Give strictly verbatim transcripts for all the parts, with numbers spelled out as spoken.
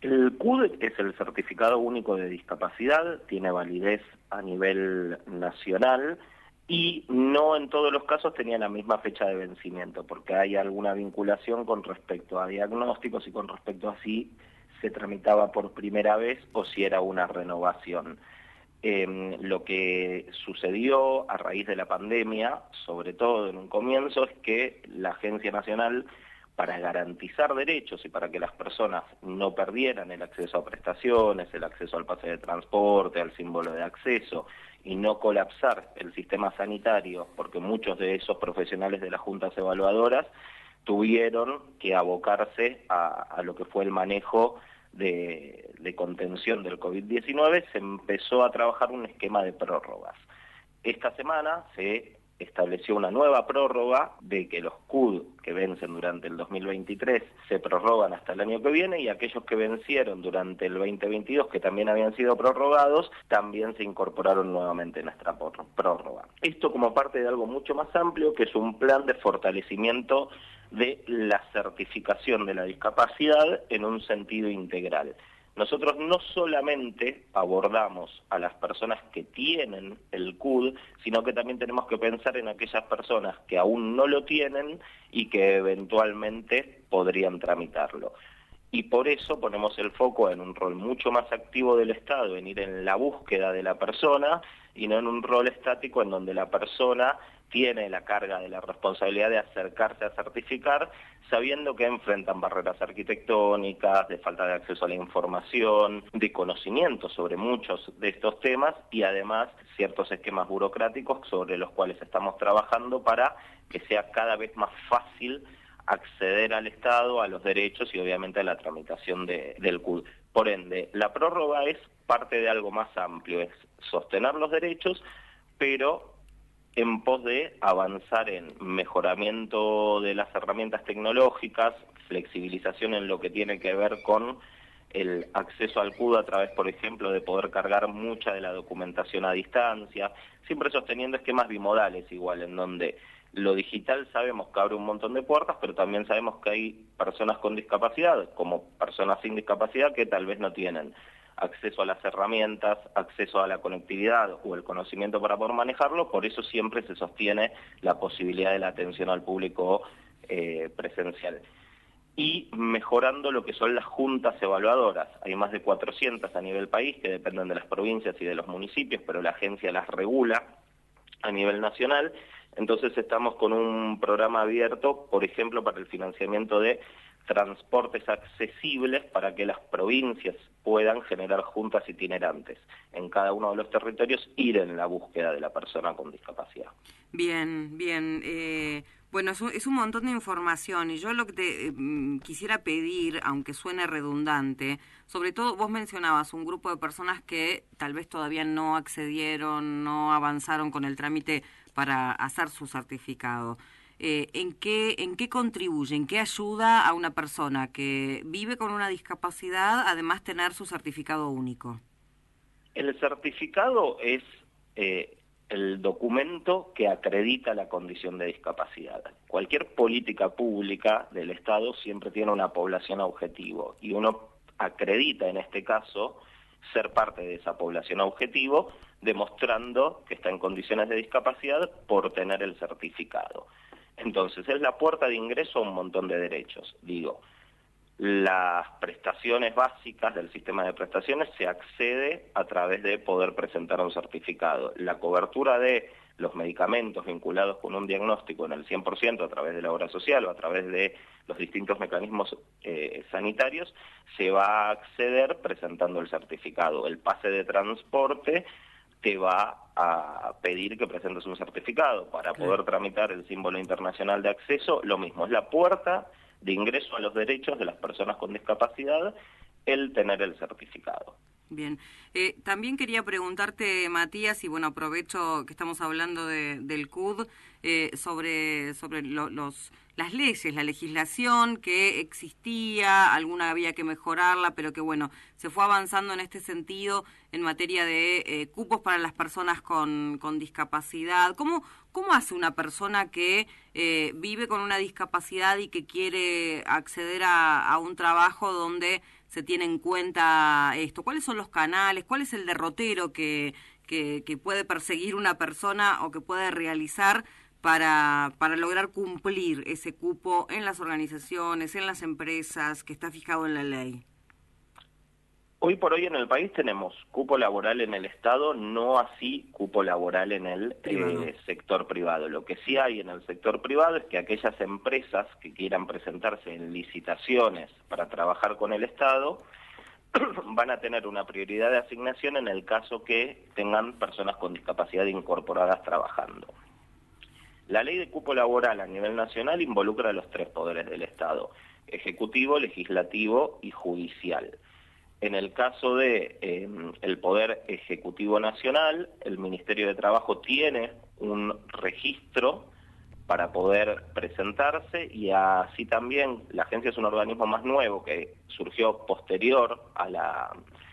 El C U D es el Certificado Único de Discapacidad, tiene validez a nivel nacional y no en todos los casos tenía la misma fecha de vencimiento, porque hay alguna vinculación con respecto a diagnósticos y con respecto a si se tramitaba por primera vez o si era una renovación. Eh, lo que sucedió a raíz de la pandemia, sobre todo en un comienzo, es que la Agencia Nacional, para garantizar derechos y para que las personas no perdieran el acceso a prestaciones, el acceso al pase de transporte, al símbolo de acceso, y no colapsar el sistema sanitario, porque muchos de esos profesionales de las juntas evaluadoras tuvieron que abocarse a, a lo que fue el manejo de, de contención del COVID diecinueve, se empezó a trabajar un esquema de prórrogas. Esta semana se estableció una nueva prórroga de que los C U D que vencen durante el dos mil veintitrés se prorrogan hasta el año que viene, y aquellos que vencieron durante el veinte veintidós, que también habían sido prorrogados, también se incorporaron nuevamente en nuestra prórroga. Esto como parte de algo mucho más amplio, que es un plan de fortalecimiento de la certificación de la discapacidad en un sentido integral. Nosotros no solamente abordamos a las personas que tienen el C U D, sino que también tenemos que pensar en aquellas personas que aún no lo tienen y que eventualmente podrían tramitarlo. Y por eso ponemos el foco en un rol mucho más activo del Estado, en ir en la búsqueda de la persona y no en un rol estático en donde la persona tiene la carga de la responsabilidad de acercarse a certificar, sabiendo que enfrentan barreras arquitectónicas, de falta de acceso a la información, de conocimiento sobre muchos de estos temas y además ciertos esquemas burocráticos sobre los cuales estamos trabajando para que sea cada vez más fácil acceder al Estado, a los derechos y obviamente a la tramitación de, del C U D. Por ende, la prórroga es parte de algo más amplio, es sostener los derechos, pero en pos de avanzar en mejoramiento de las herramientas tecnológicas, flexibilización en lo que tiene que ver con el acceso al C U D a través, por ejemplo, de poder cargar mucha de la documentación a distancia, siempre sosteniendo esquemas bimodales igual, en donde lo digital sabemos que abre un montón de puertas, pero también sabemos que hay personas con discapacidad, como personas sin discapacidad, que tal vez no tienen acceso a las herramientas, acceso a la conectividad o el conocimiento para poder manejarlo, por eso siempre se sostiene la posibilidad de la atención al público eh, presencial. Y mejorando lo que son las juntas evaluadoras. Hay más de cuatrocientas a nivel país que dependen de las provincias y de los municipios, pero la agencia las regula a nivel nacional. Entonces estamos con un programa abierto, por ejemplo, para el financiamiento de transportes accesibles para que las provincias puedan generar juntas itinerantes en cada uno de los territorios, ir en la búsqueda de la persona con discapacidad. Bien, bien. Eh, bueno, es un, es un montón de información y yo lo que te eh, quisiera pedir, aunque suene redundante, sobre todo vos mencionabas un grupo de personas que tal vez todavía no accedieron, no avanzaron con el trámite para hacer su certificado. Eh, ¿en qué, en qué contribuye, en qué ayuda a una persona que vive con una discapacidad, además tener su certificado único? El certificado es eh, el documento que acredita la condición de discapacidad. Cualquier política pública del Estado siempre tiene una población objetivo y uno acredita en este caso ser parte de esa población objetivo, demostrando que está en condiciones de discapacidad por tener el certificado. Entonces, es la puerta de ingreso a un montón de derechos. Digo, las prestaciones básicas del sistema de prestaciones se accede a través de poder presentar un certificado. La cobertura de los medicamentos vinculados con un diagnóstico en el cien por ciento a través de la obra social o a través de los distintos mecanismos eh, sanitarios, se va a acceder presentando el certificado. El pase de transporte te va a pedir que presentes un certificado para poder tramitar el símbolo internacional de acceso. Lo mismo, es la puerta de ingreso a los derechos de las personas con discapacidad el tener el certificado. Bien. Eh, también quería preguntarte, Matías, y bueno, aprovecho que estamos hablando de, del C U D, eh, sobre, sobre lo, los, las leyes, la legislación que existía, alguna había que mejorarla, pero que bueno, se fue avanzando en este sentido en materia de eh, cupos para las personas con, con discapacidad. ¿Cómo, cómo hace una persona que eh, vive con una discapacidad y que quiere acceder a, a un trabajo donde se tiene en cuenta esto? ¿Cuáles son los canales? ¿Cuál es el derrotero que, que, que puede perseguir una persona o que puede realizar para, para lograr cumplir ese cupo en las organizaciones, en las empresas, que está fijado en la ley? Hoy por hoy en el país tenemos cupo laboral en el Estado, no así cupo laboral en el eh, sector privado. Lo que sí hay en el sector privado es que aquellas empresas que quieran presentarse en licitaciones para trabajar con el Estado van a tener una prioridad de asignación en el caso que tengan personas con discapacidad incorporadas trabajando. La ley de cupo laboral a nivel nacional involucra a los tres poderes del Estado: ejecutivo, legislativo y judicial. En el caso de eh, el Poder Ejecutivo Nacional, el Ministerio de Trabajo tiene un registro para poder presentarse, y así también la agencia es un organismo más nuevo que surgió posterior a la,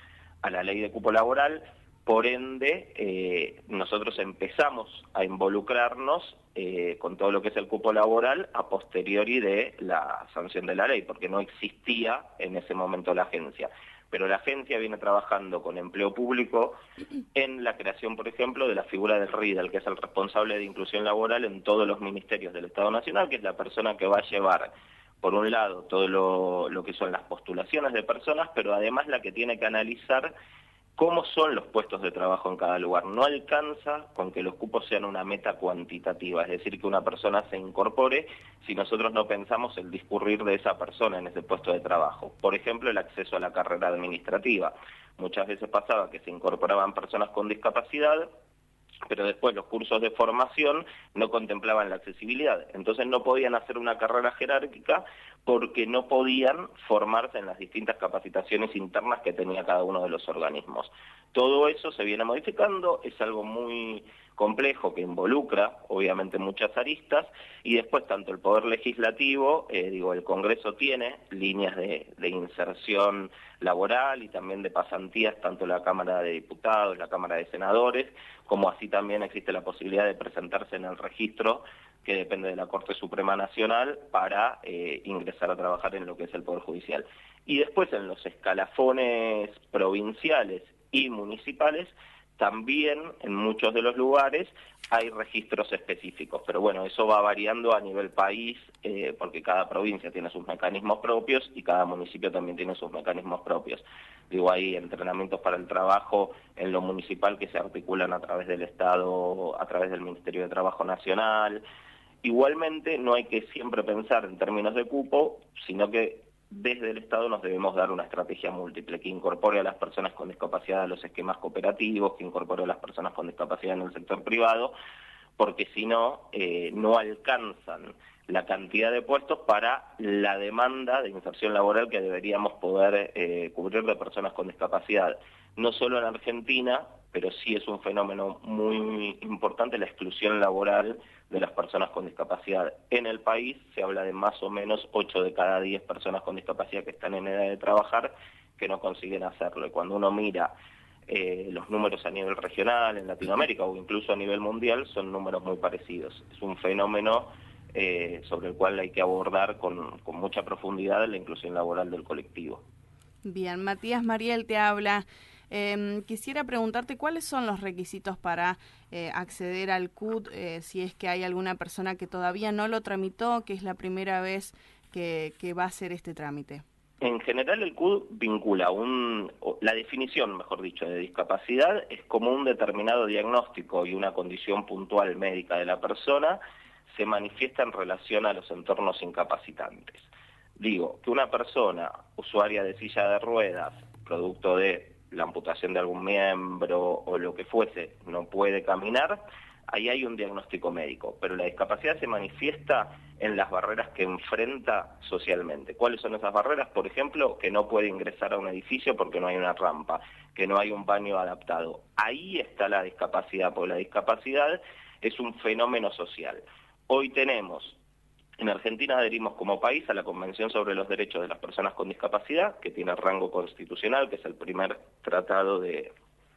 a la ley de cupo laboral. Por ende, eh, nosotros empezamos a involucrarnos eh, con todo lo que es el cupo laboral a posteriori de la sanción de la ley, porque no existía en ese momento la agencia. Pero la agencia viene trabajando con empleo público en la creación, por ejemplo, de la figura del R I D E L, que es el responsable de inclusión laboral en todos los ministerios del Estado Nacional, que es la persona que va a llevar, por un lado, todo lo, lo que son las postulaciones de personas, pero además la que tiene que analizar cómo son los puestos de trabajo en cada lugar. No alcanza con que los cupos sean una meta cuantitativa, es decir, que una persona se incorpore si nosotros no pensamos el discurrir de esa persona en ese puesto de trabajo. Por ejemplo, el acceso a la carrera administrativa. Muchas veces pasaba que se incorporaban personas con discapacidad, pero después los cursos de formación no contemplaban la accesibilidad. Entonces no podían hacer una carrera jerárquica porque no podían formarse en las distintas capacitaciones internas que tenía cada uno de los organismos. Todo eso se viene modificando, es algo muy complejo que involucra obviamente muchas aristas, y después tanto el Poder Legislativo, eh, digo, el Congreso tiene líneas de, de inserción laboral y también de pasantías, tanto la Cámara de Diputados, la Cámara de Senadores, como así también existe la posibilidad de presentarse en el registro que depende de la Corte Suprema Nacional para eh, ingresar a trabajar en lo que es el Poder Judicial. Y después en los escalafones provinciales y municipales también en muchos de los lugares hay registros específicos, pero bueno, eso va variando a nivel país, eh, porque cada provincia tiene sus mecanismos propios y cada municipio también tiene sus mecanismos propios. Digo, hay entrenamientos para el trabajo en lo municipal que se articulan a través del Estado, a través del Ministerio de Trabajo Nacional. Igualmente, no hay que siempre pensar en términos de cupo, sino que desde el Estado nos debemos dar una estrategia múltiple, que incorpore a las personas con discapacidad a los esquemas cooperativos, que incorpore a las personas con discapacidad en el sector privado, porque si no, eh, no alcanzan la cantidad de puestos para la demanda de inserción laboral que deberíamos poder eh, cubrir de personas con discapacidad. No solo en Argentina, pero sí es un fenómeno muy importante la exclusión laboral de las personas con discapacidad. En el país se habla de más o menos ocho de cada diez personas con discapacidad que están en edad de trabajar que no consiguen hacerlo. Y cuando uno mira eh, los números a nivel regional, en Latinoamérica o incluso a nivel mundial, son números muy parecidos. Es un fenómeno eh, sobre el cual hay que abordar con, con mucha profundidad la inclusión laboral del colectivo. Bien, Matías Mariel te habla. Eh, quisiera preguntarte cuáles son los requisitos para eh, acceder al C U D, eh, si es que hay alguna persona que todavía no lo tramitó, que es la primera vez que, que va a hacer este trámite. En general el C U D vincula un, la definición, mejor dicho, de discapacidad es como un determinado diagnóstico y una condición puntual médica de la persona se manifiesta en relación a los entornos incapacitantes. Digo, que una persona usuaria de silla de ruedas, producto de la amputación de algún miembro o lo que fuese, no puede caminar, ahí hay un diagnóstico médico, pero la discapacidad se manifiesta en las barreras que enfrenta socialmente. ¿Cuáles son esas barreras? Por ejemplo, que no puede ingresar a un edificio porque no hay una rampa, que no hay un baño adaptado. Ahí está la discapacidad, porque la discapacidad es un fenómeno social. Hoy tenemos, en Argentina adherimos como país a la Convención sobre los Derechos de las Personas con Discapacidad, que tiene rango constitucional, que es el primer tratado de,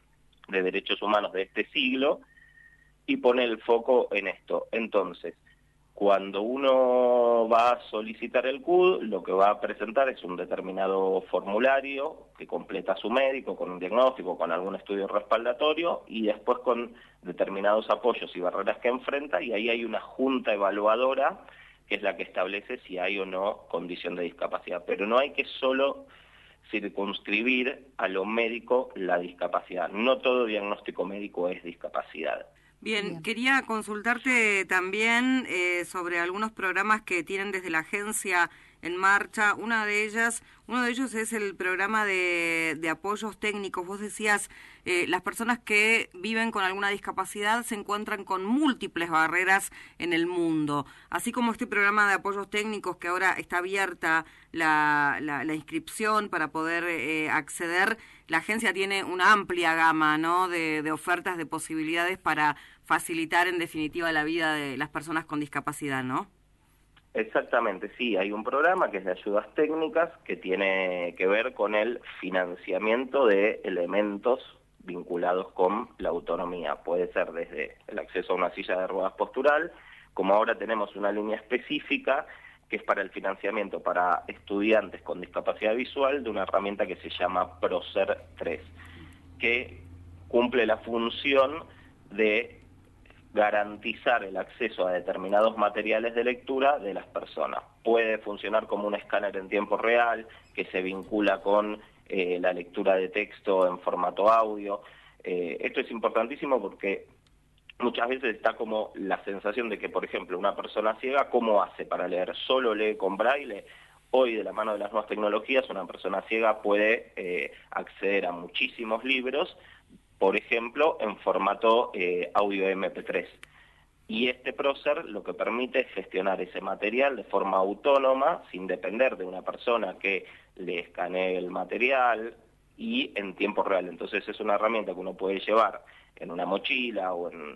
de derechos humanos de este siglo, y pone el foco en esto. Entonces, Cuando uno va a solicitar el C U D, lo que va a presentar es un determinado formulario que completa su médico con un diagnóstico, con algún estudio respaldatorio y después con determinados apoyos y barreras que enfrenta, y ahí hay una junta evaluadora que es la que establece si hay o no condición de discapacidad. Pero no hay que solo circunscribir a lo médico la discapacidad. No todo diagnóstico médico es discapacidad. Bien, Bien. quería consultarte también eh, sobre algunos programas que tienen desde la agencia en marcha. Una de ellas, uno de ellos es el programa de, de apoyos técnicos. Vos decías, eh, las personas que viven con alguna discapacidad se encuentran con múltiples barreras en el mundo. Así como este programa de apoyos técnicos que ahora está abierta la, la, la inscripción para poder eh, acceder, la agencia tiene una amplia gama, ¿no?, de, de ofertas, de posibilidades para facilitar en definitiva la vida de las personas con discapacidad, ¿no? Exactamente, sí, hay un programa que es de ayudas técnicas que tiene que ver con el financiamiento de elementos vinculados con la autonomía. Puede ser desde el acceso a una silla de ruedas postural, como ahora tenemos una línea específica que es para el financiamiento para estudiantes con discapacidad visual de una herramienta que se llama ProSer tres, que cumple la función de garantizar el acceso a determinados materiales de lectura de las personas. Puede funcionar como un escáner en tiempo real, que se vincula con eh, la lectura de texto en formato audio. Eh, esto es importantísimo porque muchas veces está como la sensación de que, por ejemplo, una persona ciega, ¿cómo hace para leer? ¿Solo lee con braille? Hoy, de la mano de las nuevas tecnologías, una persona ciega puede eh, acceder a muchísimos libros, por ejemplo, en formato eh, audio eme pe tres. Y este ProSer lo que permite es gestionar ese material de forma autónoma, sin depender de una persona que le escanee el material y en tiempo real. Entonces es una herramienta que uno puede llevar en una mochila o en,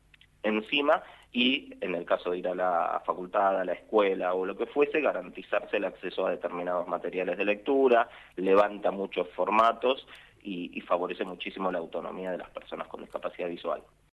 encima y, en el caso de ir a la facultad, a la escuela o lo que fuese, garantizarse el acceso a determinados materiales de lectura, levanta muchos formatos y, y favorece muchísimo la autonomía de las personas con discapacidad visual.